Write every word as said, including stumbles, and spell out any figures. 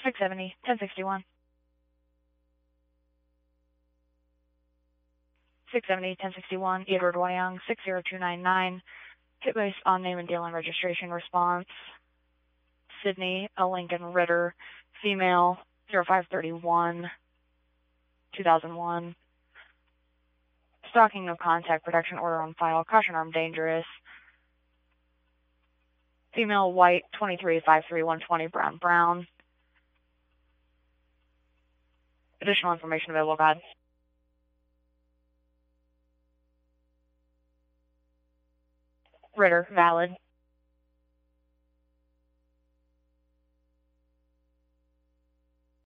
six seventy, ten sixty-one. six seventy, ten sixty-one, Edward Wyong, six zero two nine nine. Hit based on name and dealing registration response. Sydney, L. Lincoln Ritter, female, zero five thirty-one, two thousand one. Stalking of contact, protection order on file, caution armed dangerous. Female, white, twenty-three, five three one twenty, brown, brown. Additional information available, God. Ritter, valid.